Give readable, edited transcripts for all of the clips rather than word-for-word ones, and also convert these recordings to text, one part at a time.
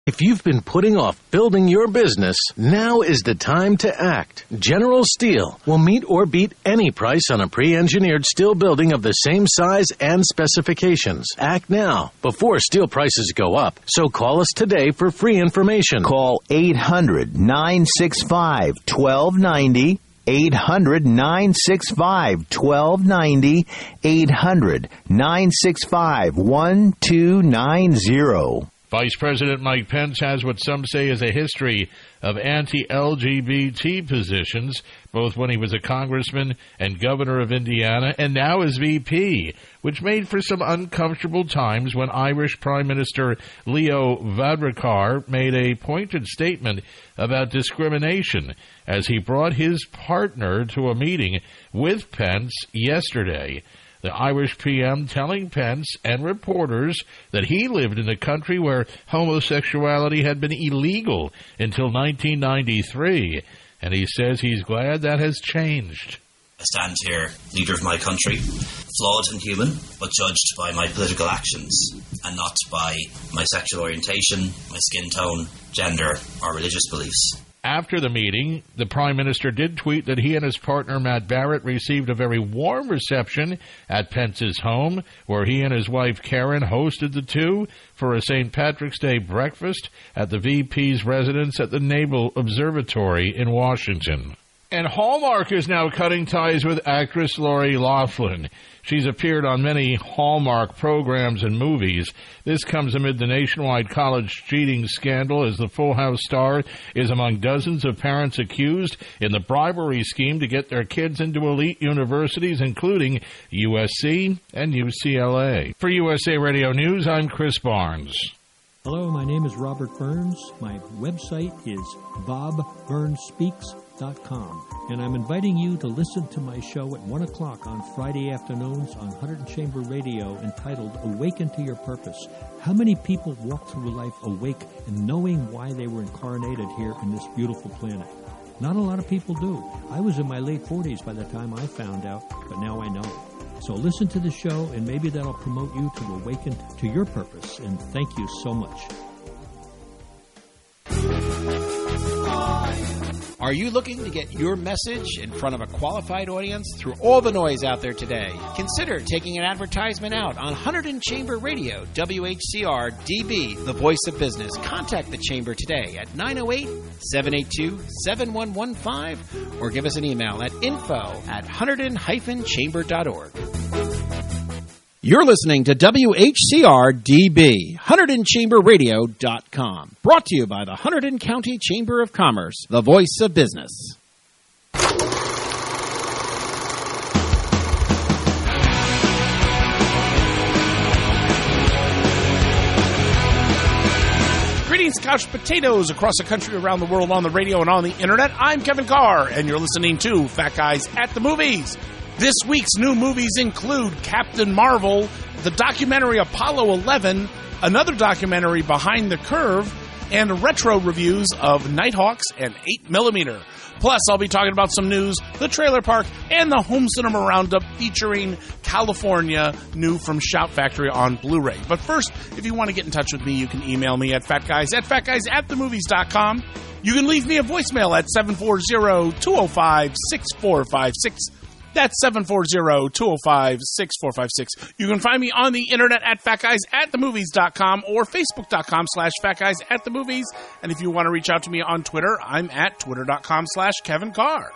If you've been putting off building your business, now is the time to act. General Steel will meet or beat any price on a pre-engineered steel building of the same size and specifications. Act now, before steel prices go up. So call us today for free information. Call 800-965-1290. 800-965-1290. 800-965-1290. Vice President Mike Pence has what some say is a history of anti-LGBT positions, both when he was a congressman and governor of Indiana, and now as VP, which made for some uncomfortable times when Irish Prime Minister Leo Varadkar made a pointed statement about discrimination as he brought his partner to a meeting with Pence yesterday. The Irish PM telling Pence and reporters that he lived in a country where homosexuality had been illegal until 1993, and he says he's glad that has changed. I stand here, leader of my country, flawed and human, but judged by my political actions and not by my sexual orientation, my skin tone, gender, or religious beliefs. After the meeting, the Prime Minister did tweet that he and his partner, Matt Barrett, received a very warm reception at Pence's home, where he and his wife, Karen, hosted the two for a St. Patrick's Day breakfast at the VP's residence at the Naval Observatory in Washington. And Hallmark is now cutting ties with actress Lori Loughlin. She's appeared on many Hallmark programs and movies. This comes amid the nationwide college cheating scandal, as the Full House star is among dozens of parents accused in the bribery scheme to get their kids into elite universities, including USC and UCLA. For USA Radio News, I'm Chris Barnes. Hello, my name is Robert Burns. My website is BobBurnsSpeaks.com, and I'm inviting you to listen to my show at 1 o'clock on Friday afternoons on 100 Chamber Radio, entitled Awaken to Your Purpose. How many people walk through life awake and knowing why they were incarnated here in this beautiful planet? Not a lot of people do. I was in my late 40s by the time I found out, but now I know. So listen to the show, and maybe that'll promote you to awaken to your purpose. And thank you so much. Are you looking to get your message in front of a qualified audience through all the noise out there today? Consider taking an advertisement out on 100 Chamber Radio, WHCR DB, the voice of business. Contact the Chamber today at 908-782-7115 or give us an email at info@100-chamber.org. You're listening to WHCR DB, HunterdonChamberRadio.com. Brought to you by the Hunterdon County Chamber of Commerce, the voice of business. Greetings, couch potatoes across the country, around the world, on the radio and on the internet. I'm Kevin Carr, and you're listening to Fat Guys at the Movies. This week's new movies include Captain Marvel, the documentary Apollo 11, another documentary Behind the Curve, and retro reviews of Nighthawks and 8mm. Plus, I'll be talking about some news, the Trailer Park, and the Home Cinema Roundup featuring California, new from Shout Factory on Blu-ray. But first, if you want to get in touch with me, you can email me at fatguys@themovies.com. You can leave me a voicemail at 740-205-6456. That's 740-205-6456. You can find me on the internet at fatguysatthemovies.com or facebook.com/fatguysatthemovies. And if you want to reach out to me on Twitter, I'm at twitter.com/Kevin Carr.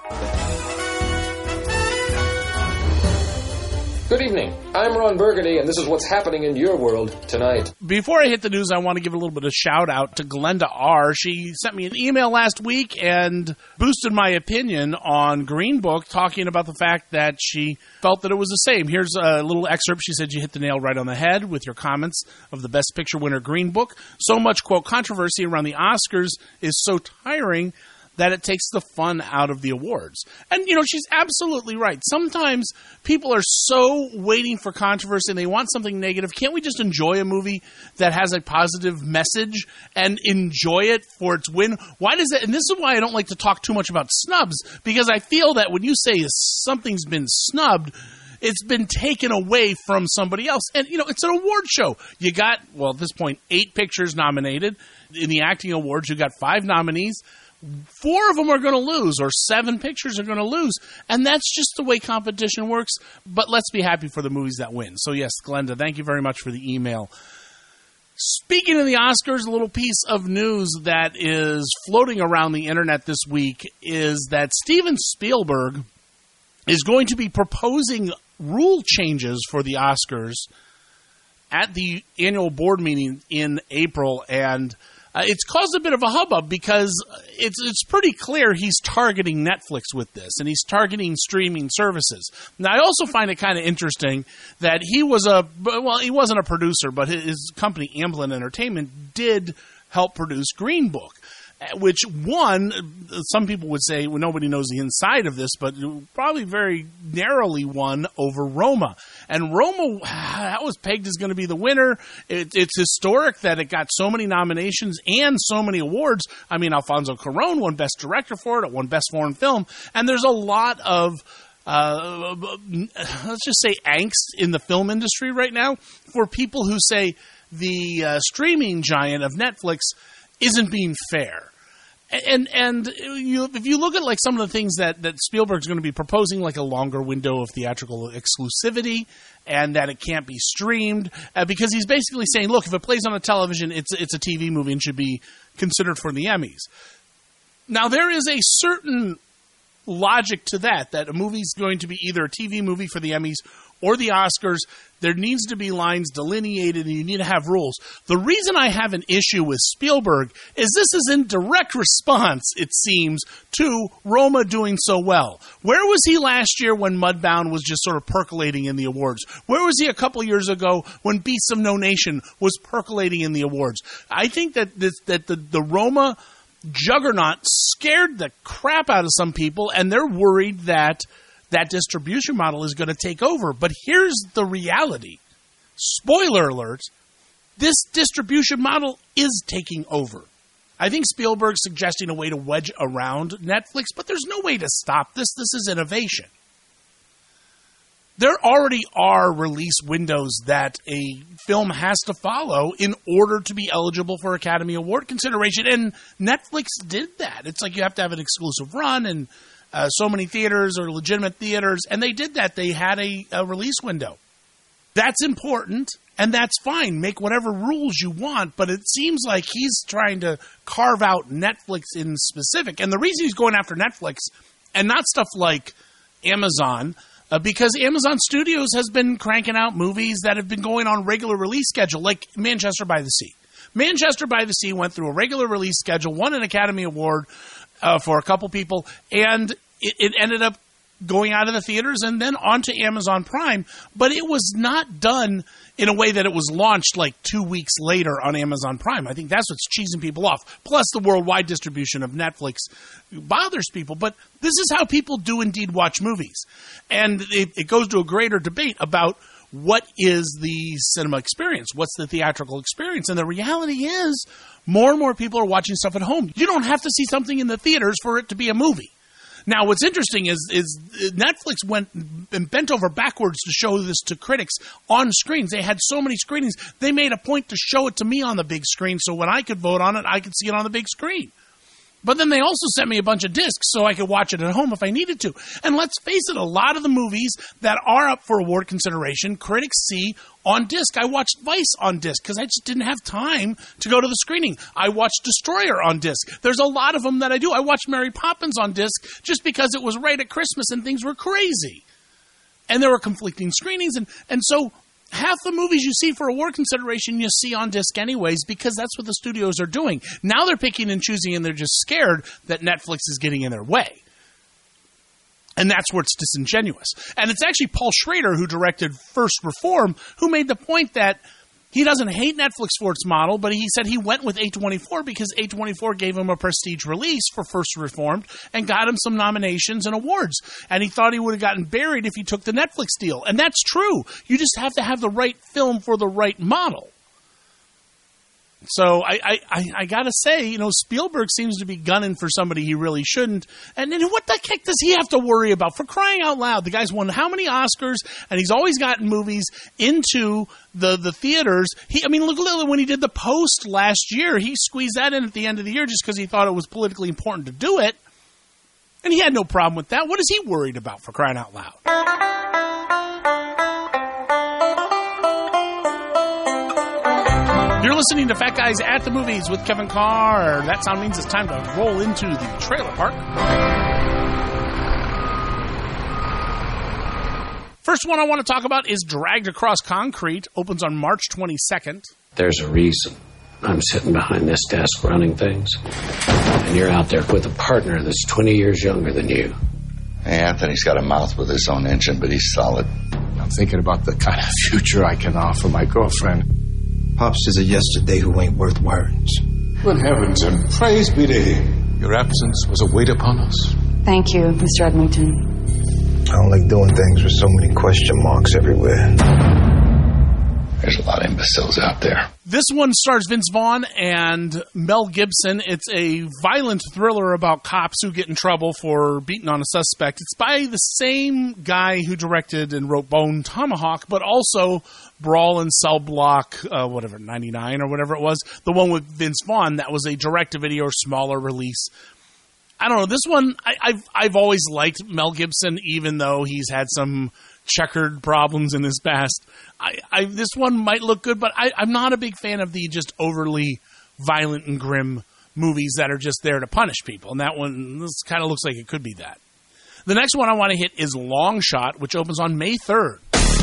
Good evening. I'm Ron Burgundy, and this is what's happening in your world tonight. Before I hit the news, I want to give a little bit of shout out to Glenda R. She sent me an email last week and boosted my opinion on Green Book, talking about the fact that she felt that it was the same. Here's a little excerpt. She said, "You hit the nail right on the head with your comments of the Best Picture winner, Green Book. So much, quote, controversy around the Oscars is so tiring that it takes the fun out of the awards." And, you know, she's absolutely right. Sometimes people are so waiting for controversy and they want something negative. Can't we just enjoy a movie that has a positive message and enjoy it for its win? Why does that? And this is why I don't like to talk too much about snubs, because I feel that when you say something's been snubbed, it's been taken away from somebody else. And, you know, it's an award show. You got, well, at this point, 8 pictures nominated. In the acting awards, you got 5 nominees. 4 of them are going to lose, or 7 pictures are going to lose. And that's just the way competition works. But let's be happy for the movies that win. So yes, Glenda, thank you very much for the email. Speaking of the Oscars, a little piece of news that is floating around the internet this week is that Steven Spielberg is going to be proposing rule changes for the Oscars at the annual board meeting in April, and it's caused a bit of a hubbub because it's pretty clear he's targeting Netflix with this, and he's targeting streaming services. Now, I also find it kind of interesting that he wasn't a producer, but his company, Amblin Entertainment, did help produce Green Book, which won, some people would say, well, nobody knows the inside of this, but probably very narrowly won over Roma. And Roma, that was pegged as going to be the winner. It's historic that it got so many nominations and so many awards. I mean, Alfonso Cuarón won Best Director for it, won Best Foreign Film, and there's a lot of let's just say angst in the film industry right now for people who say the streaming giant of Netflix isn't being fair. And if you look at like some of the things that Spielberg's going to be proposing, like a longer window of theatrical exclusivity, and that it can't be streamed, because he's basically saying, look, if it plays on a television, it's a TV movie and should be considered for the Emmys. Now, there is a certain logic to that a movie's going to be either a TV movie for the Emmys or the Oscars. There needs to be lines delineated, and you need to have rules. The reason I have an issue with Spielberg is this is in direct response, it seems, to Roma doing so well. Where was he last year when Mudbound was just sort of percolating in the awards? Where was he a couple years ago when Beasts of No Nation was percolating in the awards? I think that the Roma juggernaut scared the crap out of some people, and they're worried that distribution model is going to take over. But here's the reality. Spoiler alert, this distribution model is taking over. I think Spielberg's suggesting a way to wedge around Netflix, but there's no way to stop this. This is innovation. There already are release windows that a film has to follow in order to be eligible for Academy Award consideration, and Netflix did that. It's like you have to have an exclusive run, and so many theaters are legitimate theaters, and they did that. They had a release window. That's important, and that's fine. Make whatever rules you want, but it seems like he's trying to carve out Netflix in specific. And the reason he's going after Netflix and not stuff like Amazon, because Amazon Studios has been cranking out movies that have been going on regular release schedule, like Manchester by the Sea. Manchester by the Sea went through a regular release schedule, won an Academy Award for a couple people, and it ended up going out of the theaters and then onto Amazon Prime, but it was not done in a way that it was launched like 2 weeks later on Amazon Prime. I think that's what's cheesing people off. Plus, the worldwide distribution of Netflix bothers people, but this is how people do indeed watch movies. And it goes to a greater debate about what is the cinema experience? What's the theatrical experience? And the reality is, more and more people are watching stuff at home. You don't have to see something in the theaters for it to be a movie. Now, what's interesting is Netflix went and bent over backwards to show this to critics on screens. They had so many screenings, they made a point to show it to me on the big screen, so when I could vote on it, I could see it on the big screen. But then they also sent me a bunch of discs so I could watch it at home if I needed to. And let's face it, a lot of the movies that are up for award consideration, critics see on disc. I watched Vice on disc because I just didn't have time to go to the screening. I watched Destroyer on disc. There's a lot of them that I do. I watched Mary Poppins on disc just because it was right at Christmas and things were crazy. And there were conflicting screenings. And so half the movies you see for award consideration you see on disc anyways, because that's what the studios are doing. Now they're picking and choosing, and they're just scared that Netflix is getting in their way. And that's where it's disingenuous. And it's actually Paul Schrader, who directed First Reform, who made the point that he doesn't hate Netflix for its model, but he said he went with A24 because A24 gave him a prestige release for First Reformed and got him some nominations and awards. And he thought he would have gotten buried if he took the Netflix deal. And that's true. You just have to have the right film for the right model. So I got to say, Spielberg seems to be gunning for somebody he really shouldn't. And then what the heck does he have to worry about? For crying out loud, the guy's won how many Oscars, and he's always gotten movies into the theaters. Look when he did The Post last year. He squeezed that in at the end of the year just because he thought it was politically important to do it. And he had no problem with that. What is he worried about, for crying out loud? You're listening to Fat Guys at the Movies with Kevin Carr. That sound means it's time to roll into the trailer park. First one I want to talk about is Dragged Across Concrete. Opens on March 22nd. There's a reason I'm sitting behind this desk running things. And you're out there with a partner that's 20 years younger than you. Hey, Anthony's got a mouth with his own engine, but he's solid. I'm thinking about the kind of future I can offer my girlfriend. Pops is a yesterday who ain't worth words. Good heavens, and praise be to him. Your absence was a weight upon us. Thank you, Mr. Edmonton. I don't like doing things with so many question marks everywhere. There's a lot of imbeciles out there. This one stars Vince Vaughn and Mel Gibson. It's a violent thriller about cops who get in trouble for beating on a suspect. It's by the same guy who directed and wrote Bone Tomahawk, but also Brawl in Cell Block, 99 or whatever it was. The one with Vince Vaughn, that was a direct-to-video or smaller release. I don't know. This one, I've always liked Mel Gibson, even though he's had some checkered problems in his past. This one might look good, but I'm not a big fan of the just overly violent and grim movies that are just there to punish people. And that one, this kind of looks like it could be that. The next one I want to hit is Long Shot, which opens on May 3rd.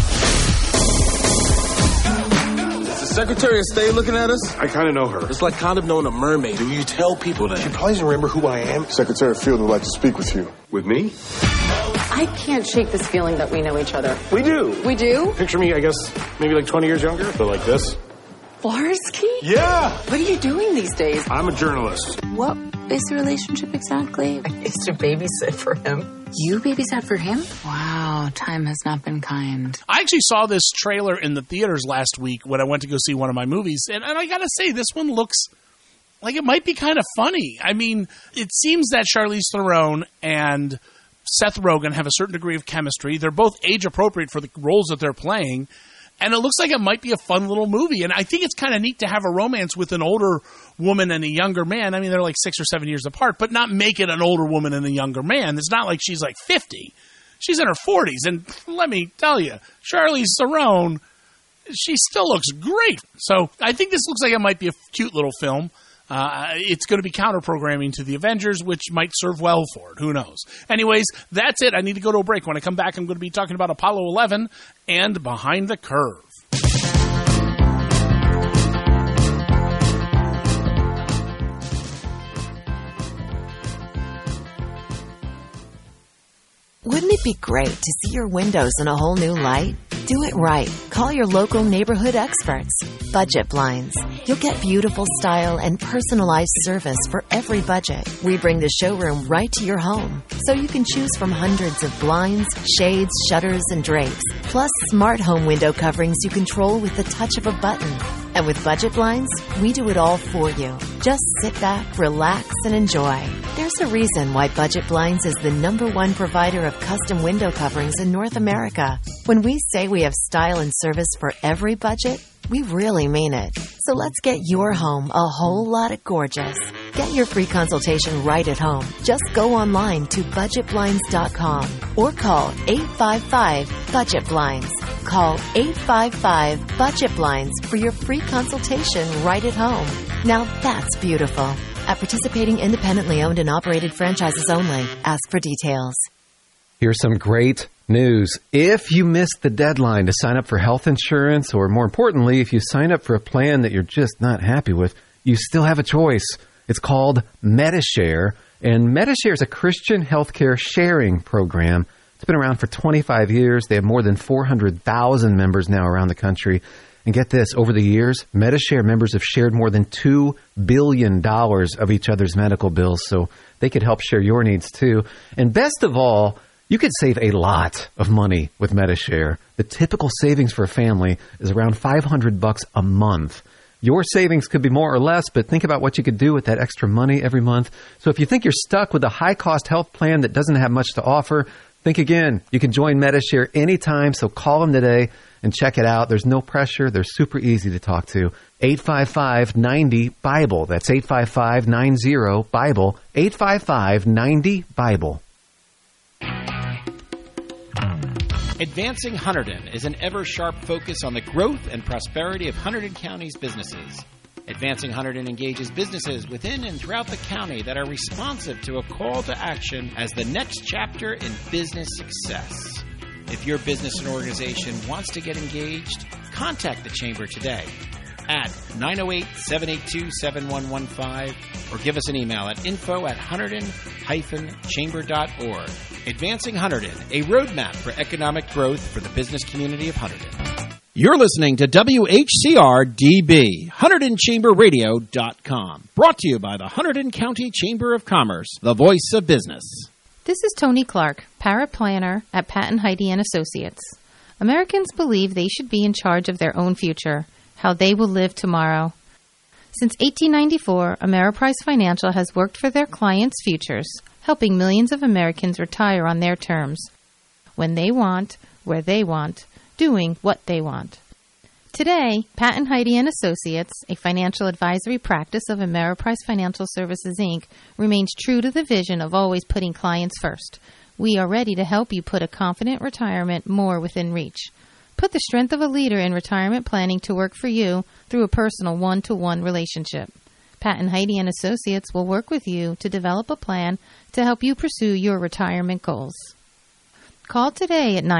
Is the Secretary of State looking at us? I kind of know her. It's like kind of knowing a mermaid. Do you tell people that? She probably doesn't remember who I am. Secretary Field would like to speak with you. With me? I can't shake this feeling that we know each other. We do. We do? Picture me, I guess, maybe like 20 years younger, but like this. Flarsky? Yeah! What are you doing these days? I'm a journalist. What is the relationship exactly? I used to babysit for him. You babysat for him? Wow, time has not been kind. I actually saw this trailer in the theaters last week when I went to go see one of my movies, and I gotta say, this one looks like it might be kind of funny. I mean, it seems that Charlize Theron and Seth Rogen have a certain degree of chemistry. They're both age-appropriate for the roles that they're playing, and it looks like it might be a fun little movie. And I think it's kind of neat to have a romance with an older woman and a younger man. I mean, they're like 6 or 7 years apart, but not make it an older woman and a younger man. It's not like she's like 50. She's in her 40s, and let me tell you, Charlize Theron, she still looks great. So I think this looks like it might be a cute little film. It's going to be counter-programming to the Avengers, which might serve well for it. Who knows? Anyways, that's it. I need to go to a break. When I come back, I'm going to be talking about Apollo 11 and Behind the Curve. Wouldn't it be great to see your windows in a whole new light? Do it right. Call your local neighborhood experts. Budget Blinds. You'll get beautiful style and personalized service for every budget. We bring the showroom right to your home, so you can choose from hundreds of blinds, shades, shutters, and drapes, plus smart home window coverings you control with the touch of a button. And with Budget Blinds, we do it all for you. Just sit back, relax, and enjoy. There's a reason why Budget Blinds is the #1 provider of custom window coverings in North America. When we say we have style and service for every budget, we really mean it. So let's get your home a whole lot of gorgeous. Get your free consultation right at home. Just go online to budgetblinds.com or call 855-BUDGET-BLINDS. Call 855-BUDGET-BLINDS for your free consultation right at home. Now that's beautiful. At participating independently owned and operated franchises only. Ask for details. Here's some great news. If you missed the deadline to sign up for health insurance, or more importantly, if you sign up for a plan that you're just not happy with, you still have a choice. It's called Medi-Share, and Medi-Share is a Christian healthcare sharing program. It's been around for 25 years. They have more than 400,000 members now around the country. And get this, over the years, Medi-Share members have shared more than $2 billion of each other's medical bills, so they could help share your needs too. And best of all, you could save a lot of money with Medi-Share. The typical savings for a family is around $500 a month. Your savings could be more or less, but think about what you could do with that extra money every month. So if you think you're stuck with a high-cost health plan that doesn't have much to offer, think again. You can join MediShare anytime, so call them today and check it out. There's no pressure. They're super easy to talk to. 855-90-BIBLE. That's 855-90-BIBLE. 855-90-BIBLE. Advancing Hunterdon is an ever-sharp focus on the growth and prosperity of Hunterdon County's businesses. Advancing Hunterdon engages businesses within and throughout the county that are responsive to a call to action as the next chapter in business success. If your business and organization wants to get engaged, contact the Chamber today at 908-782-7115 or give us an email at info@hunterdon-chamber.org. Advancing Hunterdon, a roadmap for economic growth for the business community of Hunterdon. You're listening to WHCR-DB, HunterdonChamberRadio.com, brought to you by the Hunterdon County Chamber of Commerce, the voice of business. This is Tony Clark, paraplanner at Patton Heide & Associates. Americans believe they should be in charge of their own future, how they will live tomorrow. Since 1894, Ameriprise Financial has worked for their clients' futures, helping millions of Americans retire on their terms, when they want, where they want, doing what they want. Today, Patton Heide & Associates, a financial advisory practice of Ameriprise Financial Services, Inc., remains true to the vision of always putting clients first. We are ready to help you put a confident retirement more within reach. Put the strength of a leader in retirement planning to work for you through a personal one-to-one relationship. Patton Heide & Associates will work with you to develop a plan to help you pursue your retirement goals. Call today at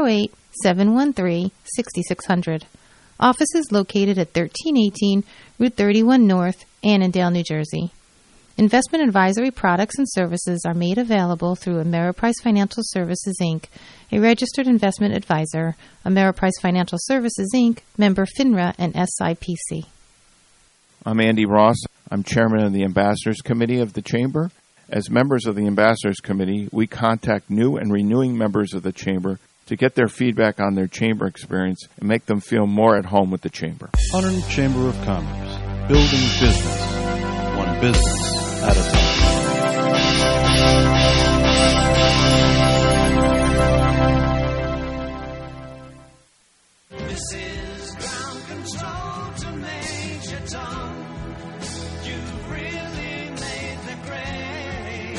908-713-6600. Office is located at 1318 Route 31 North, Annandale, New Jersey. Investment advisory products and services are made available through Ameriprise Financial Services, Inc., a registered investment advisor, Ameriprise Financial Services, Inc., member FINRA and SIPC. I'm Andy Ross. I'm chairman of the Ambassadors Committee of the Chamber. As members of the Ambassadors Committee, we contact new and renewing members of the Chamber to get their feedback on their Chamber experience and make them feel more at home with the Chamber. Hunterdon Chamber of Commerce, building business, one business at a time. This is ground control to Major Tom. You've really made the grade.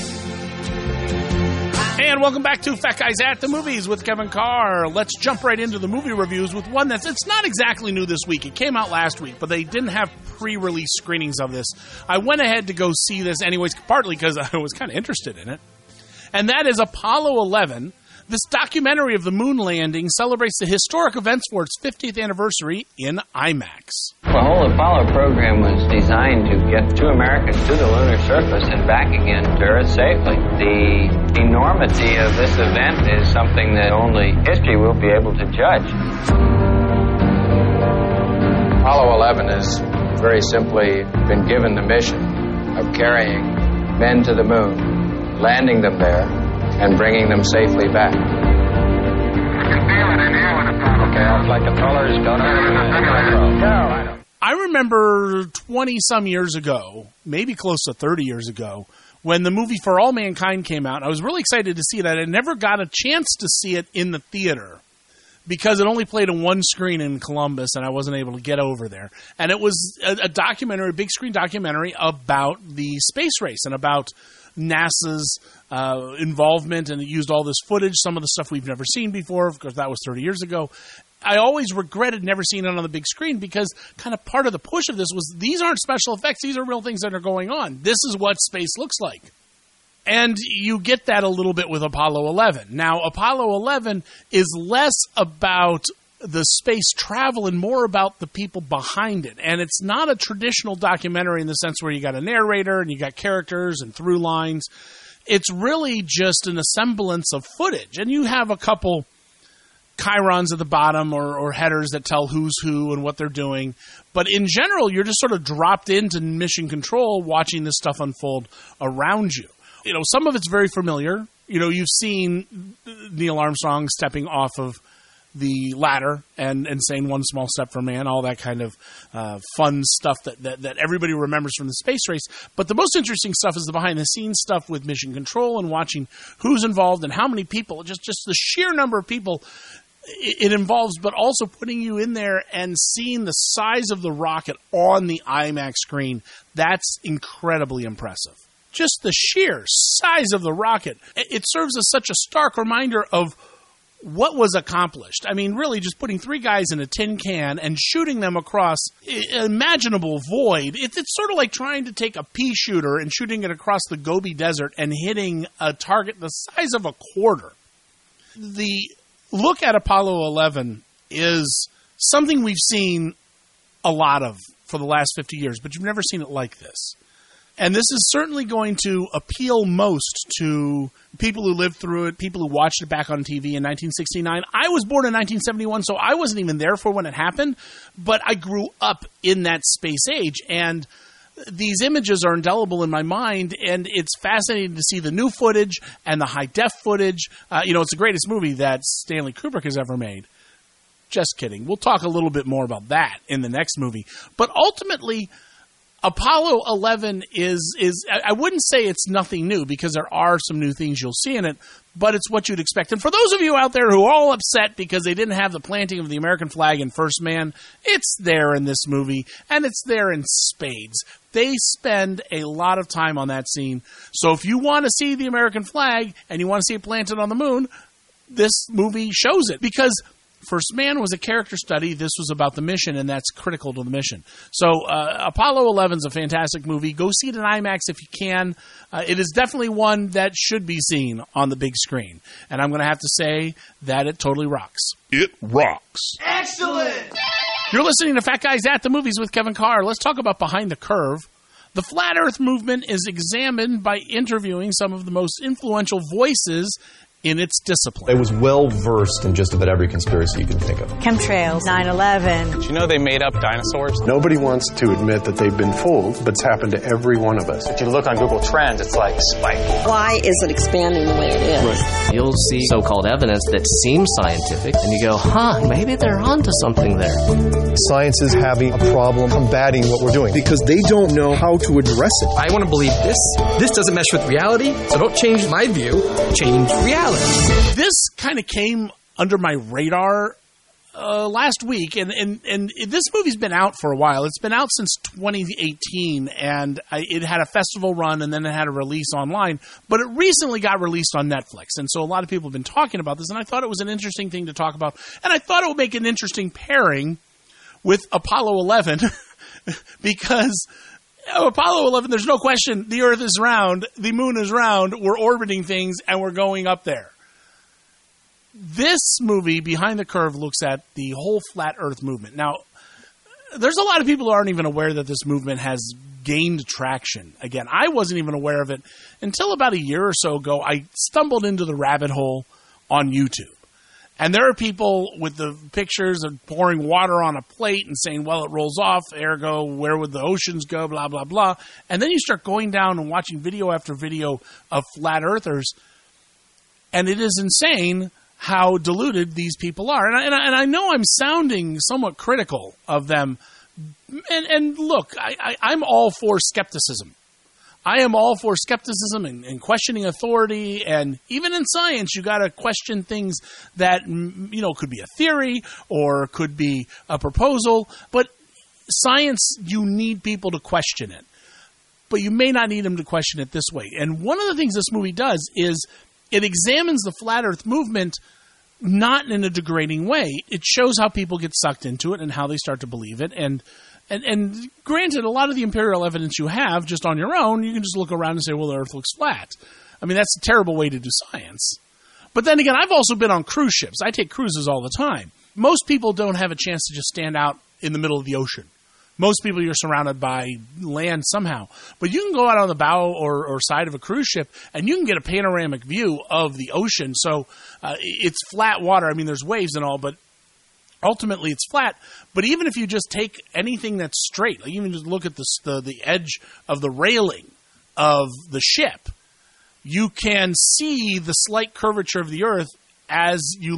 And welcome back to Fat Guys at the Movies with Kevin Carr. Let's jump right into the movie reviews with one it's not exactly new this week. It came out last week, but they didn't have pre-release screenings of this. I went ahead to go see this anyways, partly because I was kind of interested in it. And that is Apollo 11. This documentary of the moon landing celebrates the historic events for its 50th anniversary in IMAX. The whole Apollo program was designed to get two Americans to the lunar surface and back again to Earth safely. The enormity of this event is something that only history will be able to judge. Apollo 11 has very simply been given the mission of carrying men to the moon, landing them there, and bringing them safely back. Okay, I'll flight controllers, go to I remember 20-some years ago, maybe close to 30 years ago, when the movie For All Mankind came out. I was really excited to see that. I never got a chance to see it in the theater because it only played on one screen in Columbus, and I wasn't able to get over there. And it was a documentary, a big-screen documentary about the space race and about NASA's involvement, and it used all this footage, some of the stuff we've never seen before, because that was 30 years ago. I always regretted never seeing it on the big screen because kind of part of the push of this was these aren't special effects, these are real things that are going on. This is what space looks like. And you get that a little bit with Apollo 11. Now, Apollo 11 is less about the space travel and more about the people behind it. And it's not a traditional documentary in the sense where you got a narrator and you got characters and through lines. It's really just an assemblance of footage. And you have a couple chyrons at the bottom or headers that tell who's who and what they're doing. But in general, you're just sort of dropped into mission control watching this stuff unfold around you. You know, some of it's very familiar. You know, you've seen Neil Armstrong stepping off of the ladder and saying one small step for man, all that kind of fun stuff that everybody remembers from the space race. But the most interesting stuff is the behind-the-scenes stuff with Mission Control and watching who's involved and how many people, just the sheer number of people it involves, but also putting you in there and seeing the size of the rocket on the IMAX screen. That's incredibly impressive. Just the sheer size of the rocket. It serves as such a stark reminder of what was accomplished. I mean, really, just putting 3 guys in a tin can and shooting them across an imaginable void. It's sort of like trying to take a pea shooter and shooting it across the Gobi Desert and hitting a target the size of a quarter. The look at Apollo 11 is something we've seen a lot of for the last 50 years, but you've never seen it like this. And this is certainly going to appeal most to people who lived through it, people who watched it back on TV in 1969. I was born in 1971, so I wasn't even there for when it happened, but I grew up in that space age, and these images are indelible in my mind, and it's fascinating to see the new footage and the high-def footage. It's the greatest movie that Stanley Kubrick has ever made. Just kidding. We'll talk a little bit more about that in the next movie. But ultimately, Apollo 11 is I wouldn't say it's nothing new, because there are some new things you'll see in it, but it's what you'd expect. And for those of you out there who are all upset because they didn't have the planting of the American flag in First Man, it's there in this movie, and it's there in spades. They spend a lot of time on that scene. So if you want to see the American flag and you want to see it planted on the moon, this movie shows it, because First Man was a character study. This was about the mission, and that's critical to the mission. So Apollo 11 is a fantastic movie. Go see it in IMAX if you can. It is definitely one that should be seen on the big screen. And I'm going to have to say that it totally rocks. It rocks. Excellent! You're listening to Fat Guys at the Movies with Kevin Carr. Let's talk about Behind the Curve. The Flat Earth movement is examined by interviewing some of the most influential voices in its discipline. It was well-versed in just about every conspiracy you can think of. Chemtrails, 9/11. Did you know they made up dinosaurs? Nobody wants to admit that they've been fooled, but it's happened to every one of us. If you look on Google Trends, it's like spike. Why is it expanding the way it is? Right. You'll see so-called evidence that seems scientific, and you go, maybe they're onto something there. Science is having a problem combating what we're doing because they don't know how to address it. I want to believe this. This doesn't mesh with reality, so don't change my view, change reality. This kind of came under my radar last week, and this movie's been out for a while. It's been out since 2018, and it had a festival run, and then it had a release online, but it recently got released on Netflix, and so a lot of people have been talking about this, and I thought it was an interesting thing to talk about, and I thought it would make an interesting pairing with Apollo 11, because Apollo 11, there's no question, the Earth is round, the moon is round, we're orbiting things, and we're going up there. This movie, Behind the Curve, looks at the whole flat Earth movement. Now, there's a lot of people who aren't even aware that this movement has gained traction. Again, I wasn't even aware of it until about a year or so ago. I stumbled into the rabbit hole on YouTube. And there are people with the pictures of pouring water on a plate and saying, well, it rolls off, ergo, where would the oceans go, blah, blah, blah. And then you start going down and watching video after video of flat earthers, and it is insane how deluded these people are. And I know I'm sounding somewhat critical of them. And look, I'm all for skepticism. I am all for skepticism and questioning authority, and even in science, you got to question things that, could be a theory or could be a proposal. But science, you need people to question it. But you may not need them to question it this way. And one of the things this movie does is it examines the flat Earth movement not in a degrading way. It shows how people get sucked into it and how they start to believe it. And granted, a lot of the empirical evidence you have just on your own, you can just look around and say, well, the Earth looks flat. I mean, that's a terrible way to do science. But then again, I've also been on cruise ships. I take cruises all the time. Most people don't have a chance to just stand out in the middle of the ocean. Most people, you're surrounded by land somehow. But you can go out on the bow or side of a cruise ship, and you can get a panoramic view of the ocean. So it's flat water. I mean, there's waves and all, but ultimately it's flat. But even if you just take anything that's straight, like even just look at the edge of the railing of the ship, you can see the slight curvature of the Earth as you look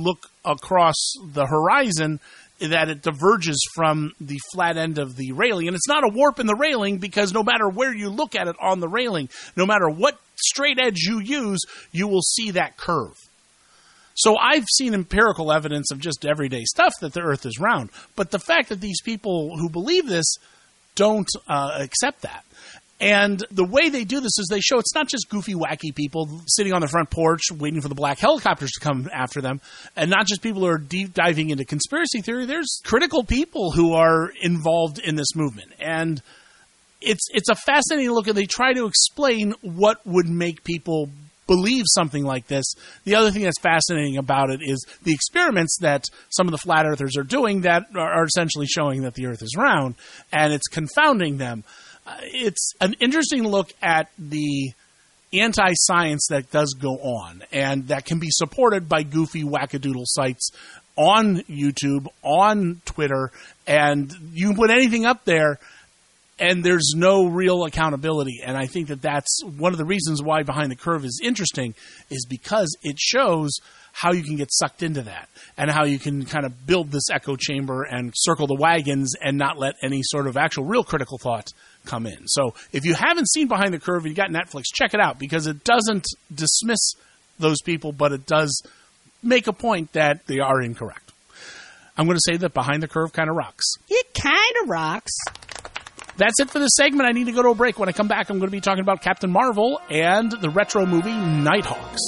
across the horizon that it diverges from the flat end of the railing. And it's not a warp in the railing because no matter where you look at it on the railing, no matter what straight edge you use, you will see that curve. So I've seen empirical evidence of just everyday stuff that the Earth is round. But the fact that these people who believe this don't accept that. And the way they do this is they show it's not just goofy, wacky people sitting on the front porch waiting for the black helicopters to come after them, and not just people who are deep diving into conspiracy theory. There's critical people who are involved in this movement. And it's a fascinating look, and they try to explain what would make people believe something like this. The other thing that's fascinating about it is the experiments that some of the flat earthers are doing that are essentially showing that the Earth is round, and it's confounding them. It's an interesting look at the anti-science that does go on, and that can be supported by goofy wackadoodle sites on YouTube, on Twitter, and you can put anything up there, and there's no real accountability. And I think that that's one of the reasons why Behind the Curve is interesting, is because it shows how you can get sucked into that and how you can kind of build this echo chamber and circle the wagons and not let any sort of actual real critical thought come in. So if you haven't seen Behind the Curve and you got Netflix, check it out, because it doesn't dismiss those people, but it does make a point that they are incorrect. I'm going to say that Behind the Curve kind of rocks. It kind of rocks. That's it for this segment. I need to go to a break. When I come back, I'm going to be talking about Captain Marvel and the retro movie Nighthawks.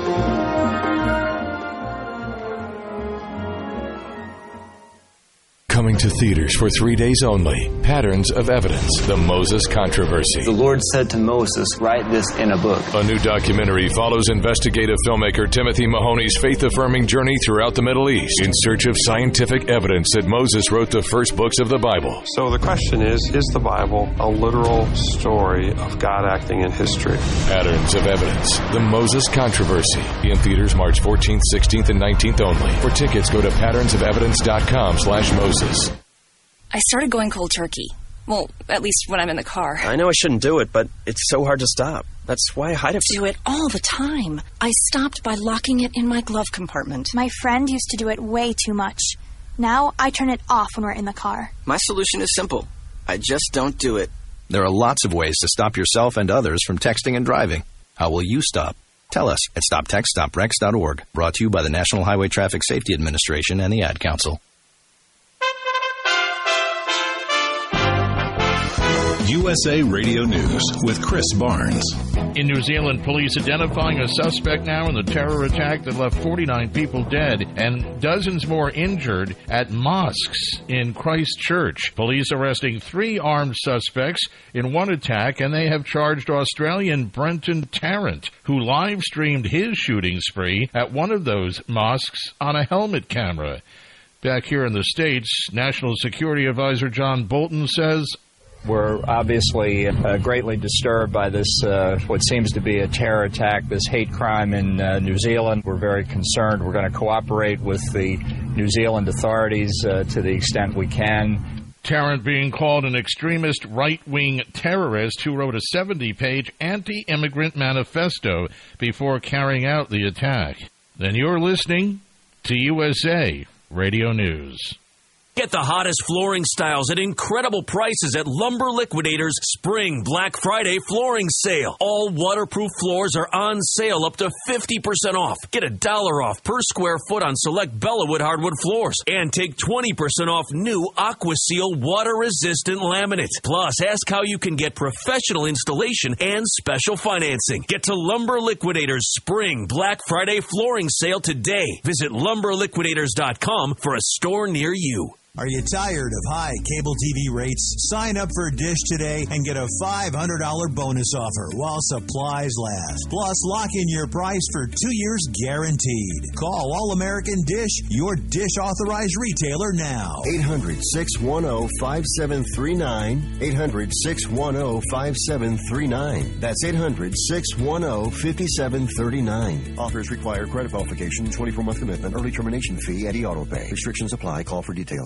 Coming to theaters for 3 days only. Patterns of Evidence, the Moses Controversy. The Lord said to Moses, write this in a book. A new documentary follows investigative filmmaker Timothy Mahoney's faith-affirming journey throughout the Middle East in search of scientific evidence that Moses wrote the first books of the Bible. So the question is the Bible a literal story of God acting in history? Patterns of Evidence, the Moses Controversy. In theaters March 14th, 16th, and 19th only. For tickets, go to patternsofevidence.com/Moses. I started going cold turkey. Well, at least when I'm in the car. I know I shouldn't do it, but it's so hard to stop. That's why I hide it. Do it all the time. I stopped by locking it in my glove compartment. My friend used to do it way too much. Now I turn it off when we're in the car. My solution is simple. I just don't do it. There are lots of ways to stop yourself and others from texting and driving. How will you stop? Tell us at stoptextstopwrecks.org. Brought to you by the National Highway Traffic Safety Administration and the Ad Council. USA Radio News with Chris Barnes. In New Zealand, police identifying a suspect now in the terror attack that left 49 people dead and dozens more injured at mosques in Christchurch. Police arresting 3 armed suspects in one attack, and they have charged Australian Brenton Tarrant, who live-streamed his shooting spree at one of those mosques on a helmet camera. Back here in the States, National Security Advisor John Bolton says, we're obviously greatly disturbed by this, what seems to be a terror attack, this hate crime in New Zealand. We're very concerned. We're going to cooperate with the New Zealand authorities to the extent we can. Tarrant being called an extremist right-wing terrorist who wrote a 70-page anti-immigrant manifesto before carrying out the attack. Then you're listening to USA Radio News. Get the hottest flooring styles at incredible prices at Lumber Liquidators' Spring Black Friday flooring sale. All waterproof floors are on sale up to 50% off. Get $1 off per square foot on select Bellawood hardwood floors. And take 20% off new AquaSeal water-resistant laminate. Plus, ask how you can get professional installation and special financing. Get to Lumber Liquidators' Spring Black Friday flooring sale today. Visit LumberLiquidators.com for a store near you. Are you tired of high cable TV rates? Sign up for Dish today and get a $500 bonus offer while supplies last. Plus, lock in your price for 2 years guaranteed. Call All-American Dish, your Dish authorized retailer now. 800-610-5739. 800-610-5739. That's 800-610-5739. Offers require credit qualification, 24-month commitment, early termination fee, and auto pay. Restrictions apply. Call for details.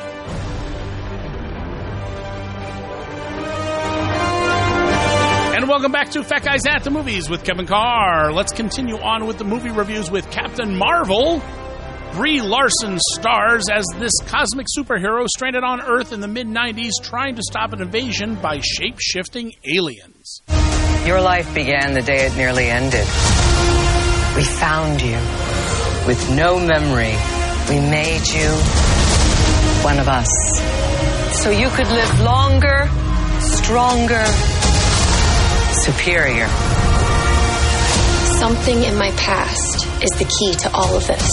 And Welcome back to Fat Guys at the Movies with Kevin Carr. Let's continue on with the movie reviews with Captain Marvel. Brie Larson stars as this cosmic superhero stranded on Earth in the mid-90s trying to stop an invasion by shape-shifting aliens. Your life began the day it nearly ended. We found you. With no memory, we made you one of us. So you could live longer, stronger, superior. Something in my past is the key to all of this.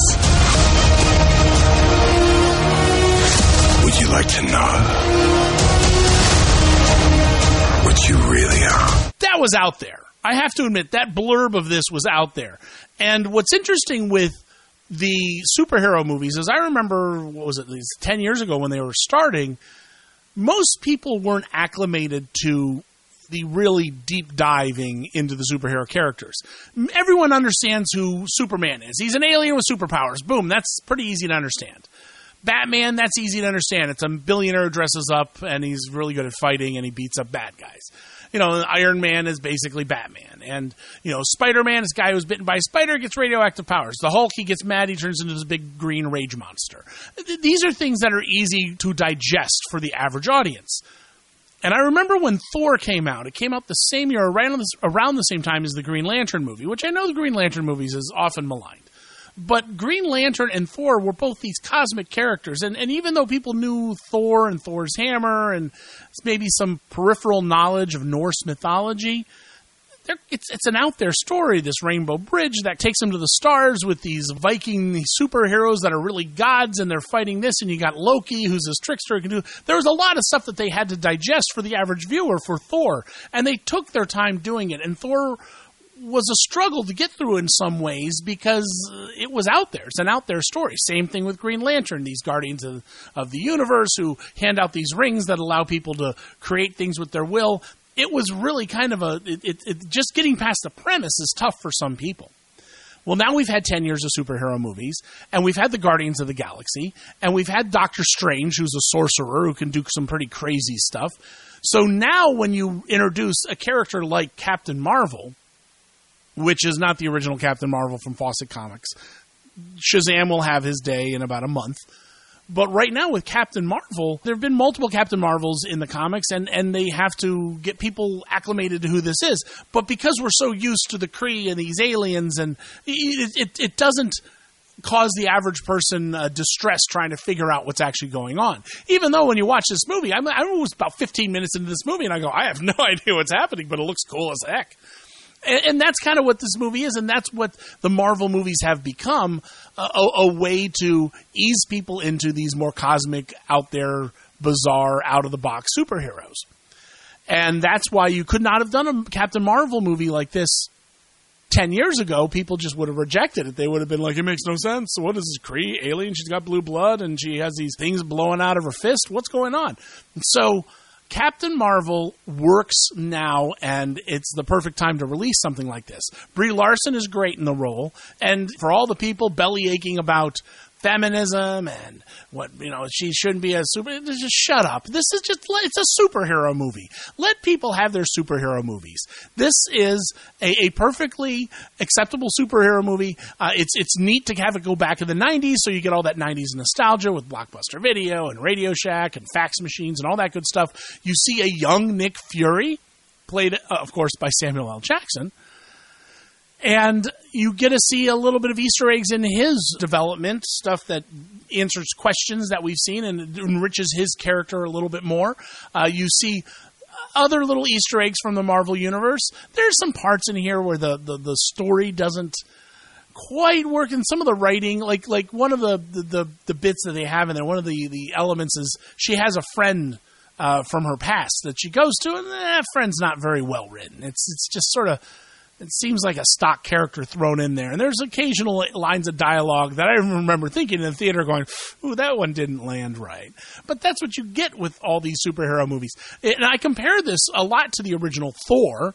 Would you like to know what you really are? That was out there. I have to admit, that blurb of this was out there. And what's interesting with the superhero movies is I remember, 10 years ago when they were starting, most people weren't acclimated to the really deep diving into the superhero characters. Everyone understands who Superman is. He's an alien with superpowers. Boom, that's pretty easy to understand. Batman, that's easy to understand. It's a billionaire who dresses up and he's really good at fighting and he beats up bad guys. Iron Man is basically Batman. And, Spider-Man is a guy who's bitten by a spider, gets radioactive powers. The Hulk, he gets mad, he turns into this big green rage monster. These are things that are easy to digest for the average audience. And I remember when Thor came out, it came out the same year, around the same time as the Green Lantern movie, which I know the Green Lantern movies is often maligned. But Green Lantern and Thor were both these cosmic characters. And even though people knew Thor and Thor's hammer and maybe some peripheral knowledge of Norse mythology, it's an out-there story, this Rainbow Bridge that takes them to the stars with these Viking superheroes that are really gods, and they're fighting this, and you got Loki, who's this trickster who can do... There was a lot of stuff that they had to digest for the average viewer for Thor, and they took their time doing it, and Thor was a struggle to get through in some ways because it was out there. It's an out-there story. Same thing with Green Lantern, these guardians of the universe who hand out these rings that allow people to create things with their will. It was really kind of just getting past the premise is tough for some people. Well, now we've had 10 years of superhero movies, and we've had the Guardians of the Galaxy, and we've had Doctor Strange, who's a sorcerer who can do some pretty crazy stuff. So now when you introduce a character like Captain Marvel, which is not the original Captain Marvel from Fawcett Comics, Shazam will have his day in about a month. But right now with Captain Marvel, there have been multiple Captain Marvels in the comics, and they have to get people acclimated to who this is. But because we're so used to the Kree and these aliens, and it doesn't cause the average person distress trying to figure out what's actually going on. Even though when you watch this movie, I was about 15 minutes into this movie, and I go, I have no idea what's happening, but it looks cool as heck. And that's kind of what this movie is, and that's what the Marvel movies have become, a way to ease people into these more cosmic, out there, bizarre, out-of-the-box superheroes. And that's why you could not have done a Captain Marvel movie like this 10 years ago. People just would have rejected it. They would have been like, it makes no sense. What is this, Kree alien? She's got blue blood, and she has these things blowing out of her fist. What's going on? So Captain Marvel works now, and it's the perfect time to release something like this. Brie Larson is great in the role, and for all the people belly aching about feminism and what, she shouldn't be a super, just shut up. This is it's a superhero movie. Let people have their superhero movies. This is a perfectly acceptable superhero movie. It's neat to have it go back to the 90s, so you get all that 90s nostalgia with Blockbuster Video and Radio Shack and fax machines and all that good stuff. You see a young Nick Fury, played, of course, by Samuel L. Jackson. And you get to see a little bit of Easter eggs in his development, stuff that answers questions that we've seen and enriches his character a little bit more. You see other little Easter eggs from the Marvel Universe. There's some parts in here where the story doesn't quite work, and some of the writing, like one of the bits that they have in there, one of the elements is she has a friend from her past that she goes to, and that friend's not very well written. It's just sort of... It seems like a stock character thrown in there. And there's occasional lines of dialogue that I remember thinking in the theater going, ooh, that one didn't land right. But that's what you get with all these superhero movies. And I compare this a lot to the original Thor